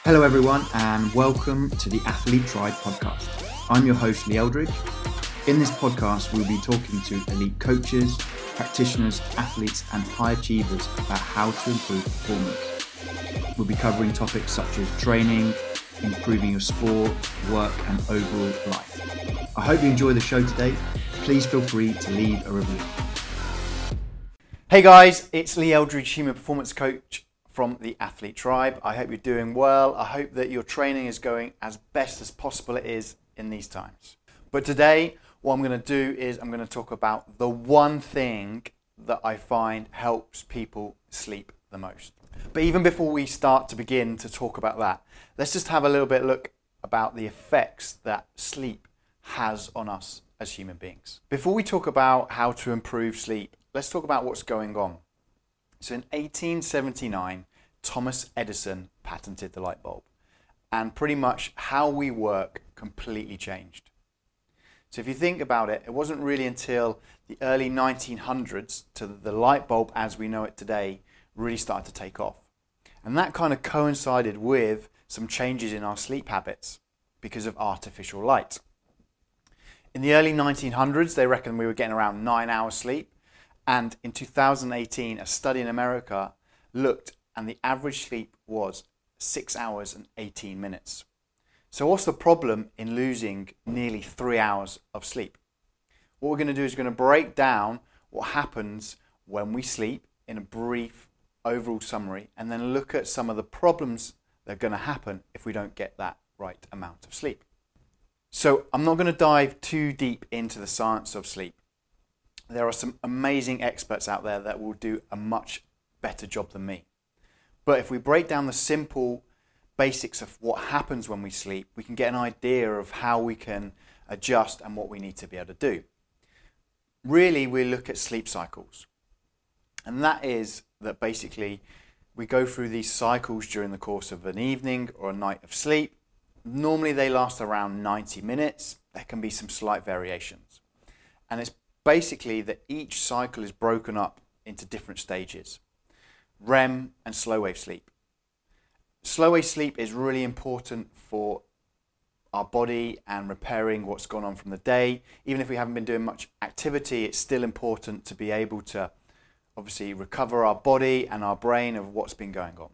Hello everyone and welcome to the Athlete Tribe podcast. I'm your host Lee Eldridge. In this podcast we'll be talking to elite coaches, practitioners, athletes and high achievers about how to improve performance. We'll be covering topics such as training, improving your sport, work and overall life. I hope you enjoy the show today. Please feel free to leave a review. Hey guys, it's Lee Eldridge, human performance coach from the Athlete Tribe. I hope you're doing well. I hope that your training is going as best as possible it is in these times. But today, what I'm going to do is I'm going to talk about the one thing that I find helps people sleep the most. But even before we start to begin to talk about that, let's just have a little bit look about the effects that sleep has on us as human beings. Before we talk about how to improve sleep, let's talk about what's going on. So in 1879, Thomas Edison patented the light bulb, and pretty much how we work completely changed. So if you think about it, it wasn't really until the early 1900s to the light bulb as we know it today really started to take off. And that kind of coincided with some changes in our sleep habits because of artificial light. In the early 1900s, they reckon we were getting around 9 hours sleep. And in 2018, a study in America looked and the average sleep was 6 hours and 18 minutes. So what's the problem in losing nearly 3 hours of sleep? What we're going to do is we're going to break down what happens when we sleep in a brief overall summary and then look at some of the problems that are going to happen if we don't get that right amount of sleep. So I'm not going to dive too deep into the science of sleep. There are some amazing experts out there that will do a much better job than me. But if we break down the simple basics of what happens when we sleep, we can get an idea of how we can adjust and what we need to be able to do. Really, we look at sleep cycles. And that is that basically we go through these cycles during the course of an evening or a night of sleep. Normally they last around 90 minutes. There can be some slight variations. And it's basically that each cycle is broken up into different stages. REM and slow wave sleep. Slow wave sleep is really important for our body and repairing what's gone on from the day. Even if we haven't been doing much activity, it's still important to be able to obviously recover our body and our brain of what's been going on.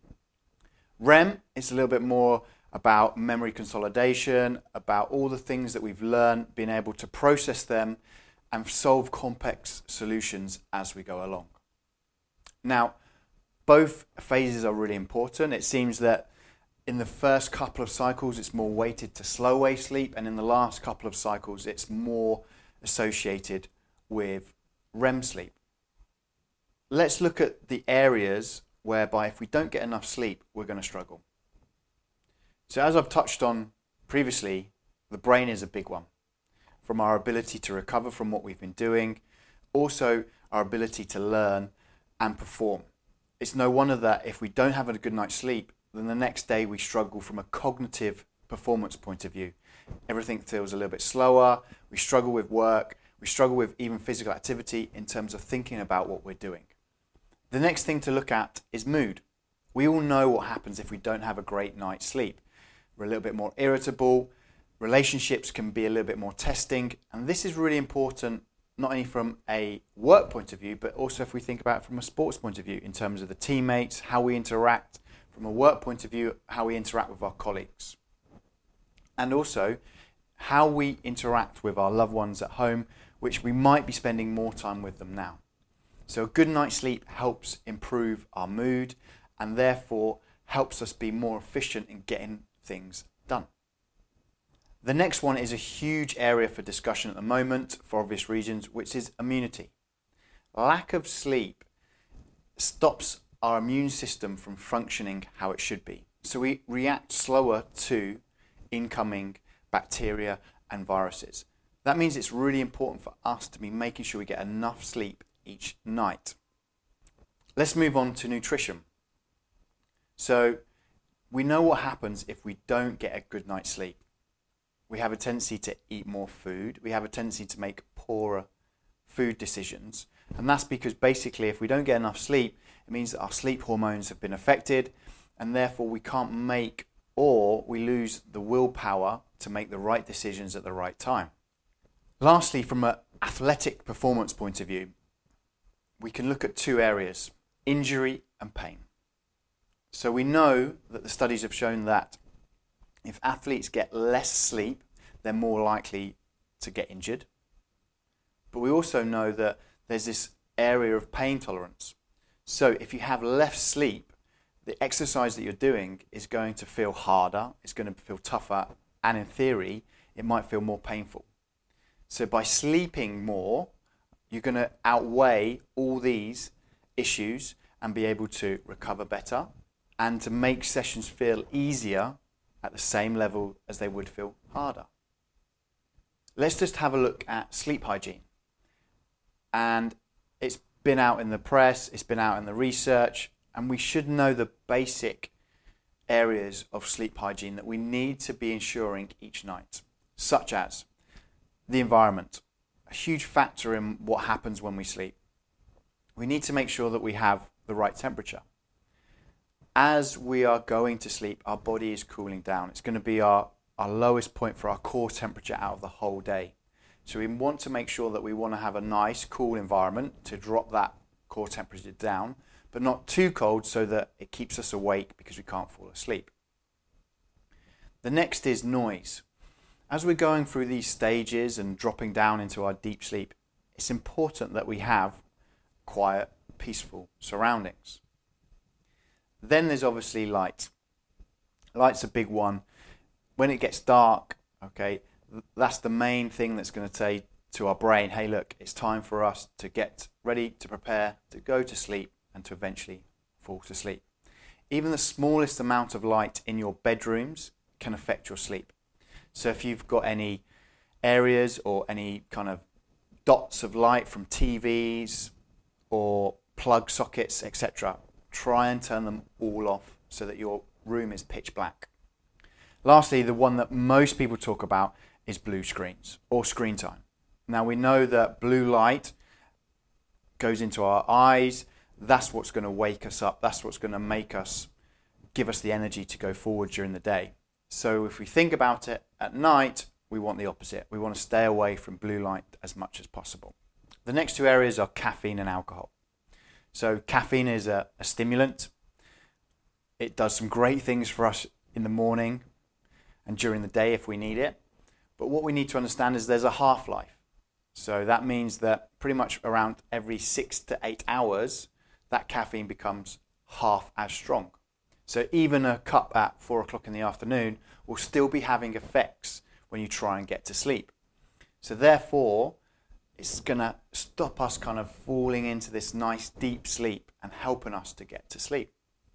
REM is a little bit more about memory consolidation, about all the things that we've learned, being able to process them and solve complex solutions as we go along. Now, both phases are really important. It seems that in the first couple of cycles it's more weighted to slow wave sleep, and in the last couple of cycles it's more associated with REM sleep. Let's look at the areas whereby if we don't get enough sleep, we're going to struggle. So as I've touched on previously, the brain is a big one. From our ability to recover from what we've been doing, also our ability to learn and perform. It's no wonder that if we don't have a good night's sleep, then the next day we struggle from a cognitive performance point of view. Everything feels a little bit slower, we struggle with work, we struggle with even physical activity in terms of thinking about what we're doing. The next thing to look at is mood. We all know what happens if we don't have a great night's sleep. We're a little bit more irritable, relationships can be a little bit more testing, and this is really important not only from a work point of view, but also if we think about it from a sports point of view in terms of the teammates, how we interact, from a work point of view, how we interact with our colleagues. And also how we interact with our loved ones at home, which we might be spending more time with them now. So a good night's sleep helps improve our mood and therefore helps us be more efficient in getting things done. The next one is a huge area for discussion at the moment for obvious reasons, which is immunity. Lack of sleep stops our immune system from functioning how it should be. So we react slower to incoming bacteria and viruses. That means it's really important for us to be making sure we get enough sleep each night. Let's move on to nutrition. So we know what happens if we don't get a good night's sleep. We have a tendency to eat more food. We have a tendency to make poorer food decisions. And that's because basically if we don't get enough sleep, it means that our sleep hormones have been affected and therefore we can't make, or we lose the willpower to make the right decisions at the right time. Lastly, from an athletic performance point of view, we can look at two areas: injury and pain. So we know that the studies have shown that if athletes get less sleep, they're more likely to get injured. But we also know that there's this area of pain tolerance. So if you have less sleep, the exercise that you're doing is going to feel harder, it's going to feel tougher, and in theory, it might feel more painful. So by sleeping more, you're going to outweigh all these issues and be able to recover better and to make sessions feel easier at the same level as they would feel harder. Let's just have a look at sleep hygiene. And it's been out in the press, it's been out in the research, and we should know the basic areas of sleep hygiene that we need to be ensuring each night, such as the environment, a huge factor in what happens when we sleep. We need to make sure that we have the right temperature. As we are going to sleep, our body is cooling down. It's going to be our lowest point for our core temperature out of the whole day. So we want to make sure that we want to have a nice, cool environment to drop that core temperature down, but not too cold so that it keeps us awake because we can't fall asleep. The next is noise. As we're going through these stages and dropping down into our deep sleep, it's important that we have quiet, peaceful surroundings. Then there's obviously light. Light's a big one. When it gets dark, okay, that's the main thing that's going to say to our brain, hey, look, it's time for us to get ready, to prepare, to go to sleep, and to eventually fall to sleep. Even the smallest amount of light in your bedrooms can affect your sleep. So if you've got any areas or any kind of dots of light from TVs or plug sockets, etc., try and turn them all off so that your room is pitch black. Lastly, the one that most people talk about is blue screens or screen time. Now we know that blue light goes into our eyes. That's what's going to wake us up. That's what's going to give us the energy to go forward during the day. So if we think about it at night, we want the opposite. We want to stay away from blue light as much as possible. The next two areas are caffeine and alcohol. So caffeine is a stimulant. It does some great things for us in the morning and during the day if we need it. But what we need to understand is there's a half-life. So that means that pretty much around every 6 to 8 hours, that caffeine becomes half as strong. So even a cup at 4 o'clock in the afternoon will still be having effects when you try and get to sleep. So therefore, it's going to stop us kind of falling into this nice deep sleep and helping us to get to sleep.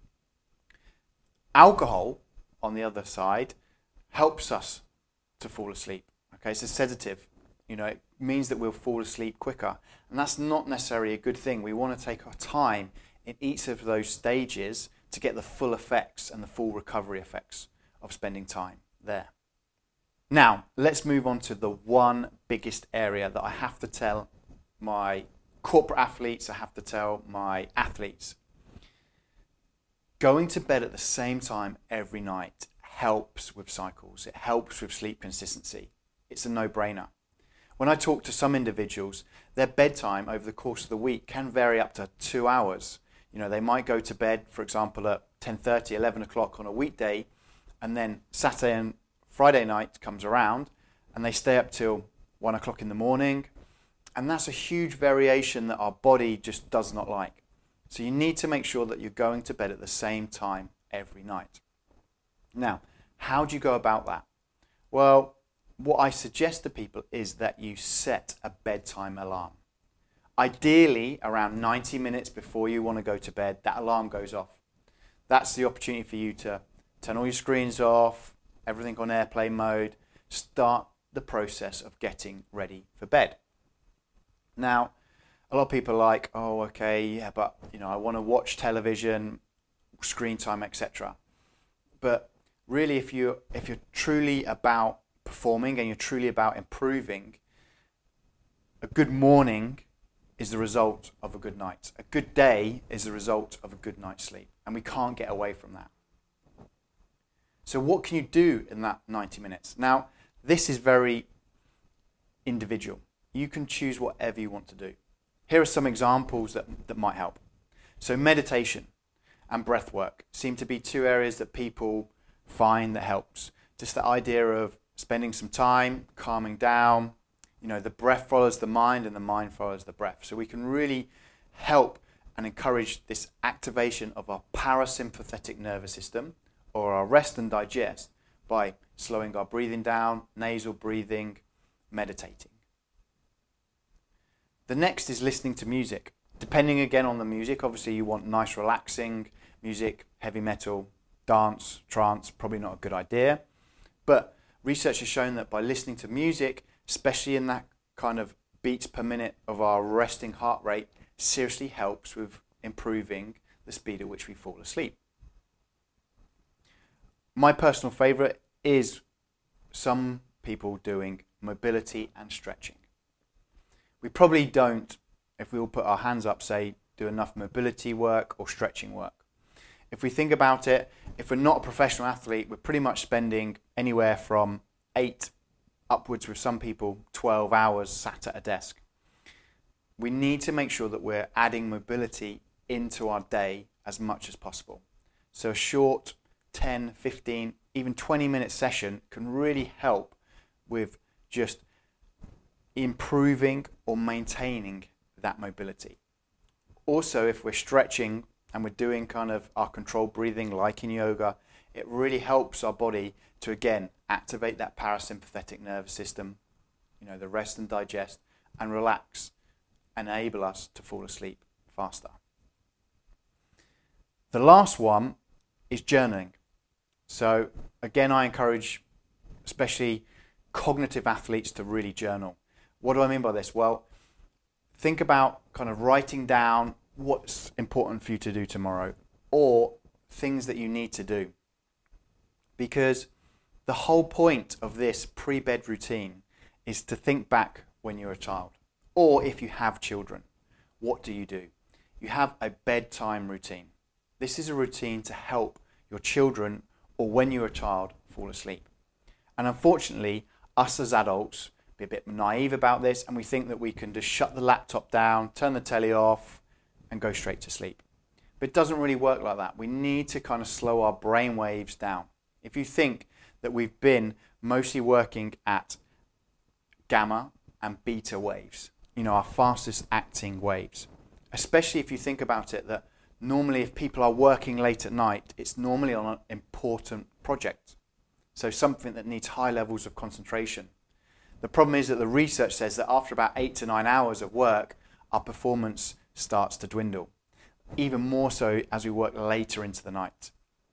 Alcohol, on the other side, helps us to fall asleep. Okay, it's a sedative. It means that we'll fall asleep quicker. And that's not necessarily a good thing. We want to take our time in each of those stages to get the full effects and the full recovery effects of spending time there. Now, let's move on to the one biggest area that I have to tell my corporate athletes, I have to tell my athletes. Going to bed at the same time every night helps with cycles. It helps with sleep consistency. It's a no-brainer. When I talk to some individuals, their bedtime over the course of the week can vary up to 2 hours. They might go to bed, for example, at 10:30, 11 o'clock on a weekday, and then Saturday and Friday night comes around and they stay up till 1 o'clock in the morning. And that's a huge variation that our body just does not like. So you need to make sure that you're going to bed at the same time every night. Now, how do you go about that? Well, what I suggest to people is that you set a bedtime alarm. Ideally, around 90 minutes before you want to go to bed, that alarm goes off. That's the opportunity for you to turn all your screens off, everything on airplane mode, start the process of getting ready for bed. Now, a lot of people are like, oh, okay, yeah, but I want to watch television, screen time, etc. But really, if you're truly about performing and you're truly about improving, a good morning is the result of a good night. A good day is the result of a good night's sleep, and we can't get away from that. So what can you do in that 90 minutes? Now, this is very individual. You can choose whatever you want to do. Here are some examples that might help. So meditation and breath work seem to be two areas that people find that helps. Just the idea of spending some time, calming down. The breath follows the mind and the mind follows the breath. So we can really help and encourage this activation of our parasympathetic nervous system, or our rest and digest, by slowing our breathing down, nasal breathing, meditating. The next is listening to music. Depending again on the music, obviously you want nice relaxing music, heavy metal, dance, trance, probably not a good idea. But research has shown that by listening to music, especially in that kind of beats per minute of our resting heart rate, seriously helps with improving the speed at which we fall asleep. My personal favourite is some people doing mobility and stretching. We probably don't, if we all put our hands up, say, do enough mobility work or stretching work. If we think about it, if we're not a professional athlete, we're pretty much spending anywhere from 8 upwards, with some people 12 hours sat at a desk. We need to make sure that we're adding mobility into our day as much as possible. So a short 10, 15, even 20-minute session can really help with just improving or maintaining that mobility. Also, if we're stretching and we're doing kind of our controlled breathing like in yoga, it really helps our body to again activate that parasympathetic nervous system, the rest and digest, and relax, enable us to fall asleep faster. The last one is journaling. So again, I encourage especially cognitive athletes to really journal. What do I mean by this? Well, think about kind of writing down what's important for you to do tomorrow, or things that you need to do. Because the whole point of this pre-bed routine is to think back when you're a child, or if you have children, what do? You have a bedtime routine. This is a routine to help your children, or when you're a child, fall asleep. And unfortunately, us as adults be a bit naive about this, and we think that we can just shut the laptop down, turn the telly off, and go straight to sleep. But it doesn't really work like that. We need to kind of slow our brain waves down. If you think that we've been mostly working at gamma and beta waves, our fastest acting waves, especially if you think about it, that normally if people are working late at night, it's normally on an important project. So something that needs high levels of concentration. The problem is that the research says that after about 8 to 9 hours of work, our performance starts to dwindle. Even more so as we work later into the night.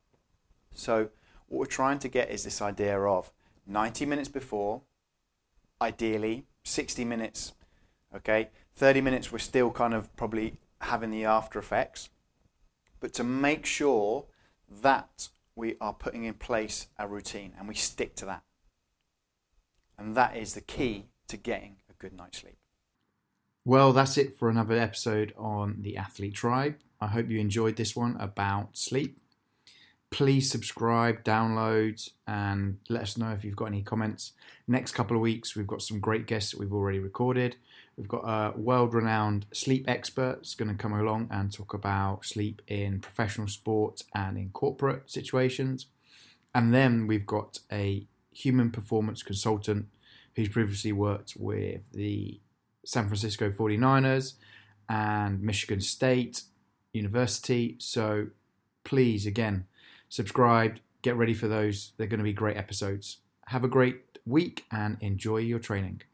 So what we're trying to get is this idea of 90 minutes before, ideally 60 minutes, 30 minutes we're still kind of probably having the after effects, but to make sure that we are putting in place a routine and we stick to that. And that is the key to getting a good night's sleep. Well, that's it for another episode on the Athlete Tribe. I hope you enjoyed this one about sleep. Please subscribe, download, and let us know if you've got any comments. Next couple of weeks, we've got some great guests that we've already recorded. We've got a world-renowned sleep expert that's going to come along and talk about sleep in professional sports and in corporate situations. And then we've got a human performance consultant who's previously worked with the San Francisco 49ers and Michigan State University. So please, again, subscribe, get ready for those. They're going to be great episodes. Have a great week and enjoy your training.